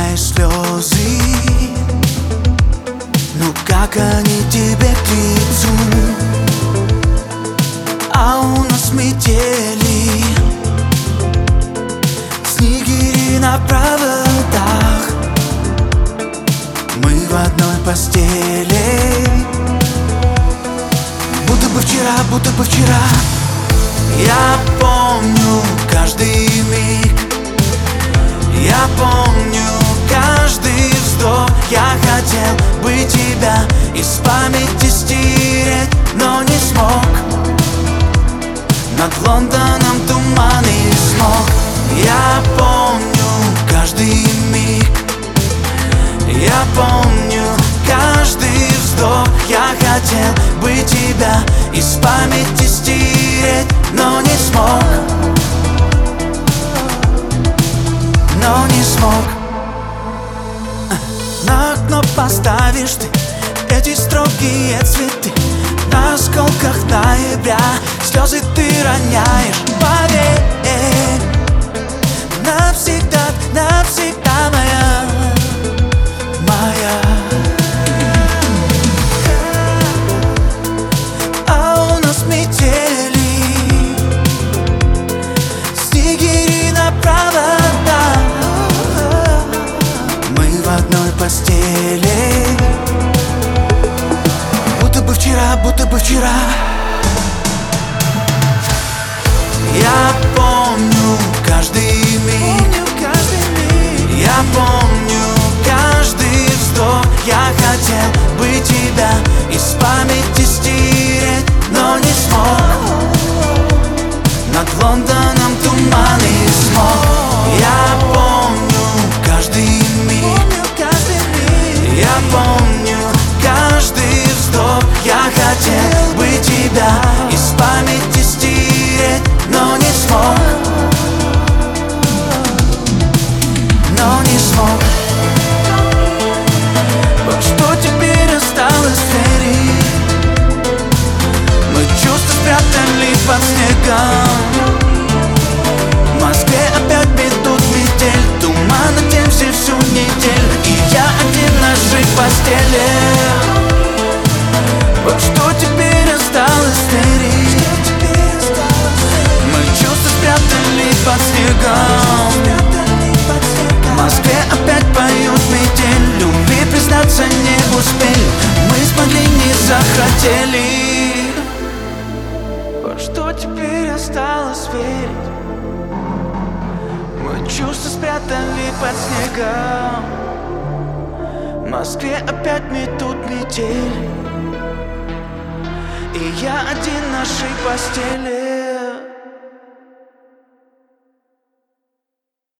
мои слезы, ну как они тебе к лицу? А у нас метели, снегири на проводах. Мы в одной постели, будто бы вчера. Я помню каждый миг, я помню каждый вздох. Я хотел бы тебя из памяти стереть, но не смог. Над Лондоном туман и смог. Я помню каждый миг, я помню каждый вздох. Я хотел бы тебя из памяти стереть, но не смог. Но не смог. На окно поставишь ты эти строгие цветы. На осколках ноября слезы ты роняешь. Поверь, навсегда, навсегда моя, моя. А у нас метели, снегири на проводах. Мы в одной постели, будто бы вчера. Я помню каждый миг, я помню каждый вздох. Я хотел бы тебя из памяти стереть, но не смог. Над Лондоном туман и смог. Я помню каждый миг, я помню каждый вздох. Я хотел бы тебя из памяти стереть, но не смог. Но не смог. Вот что теперь осталось верить. Мы чувства спрятали под снегом. В Москве опять метут метель, туман на Темзе всю неделю, и я один в нашей постели. Вот что теперь осталось верить. Мы чувства спрятали под снегом. В Москве опять поют метель, любви признаться не успели, мы смогли, не захотели. Вот что теперь осталось верить. Мы чувства спрятали под снегом. В Москве опять метут метель, и я один в нашей постели.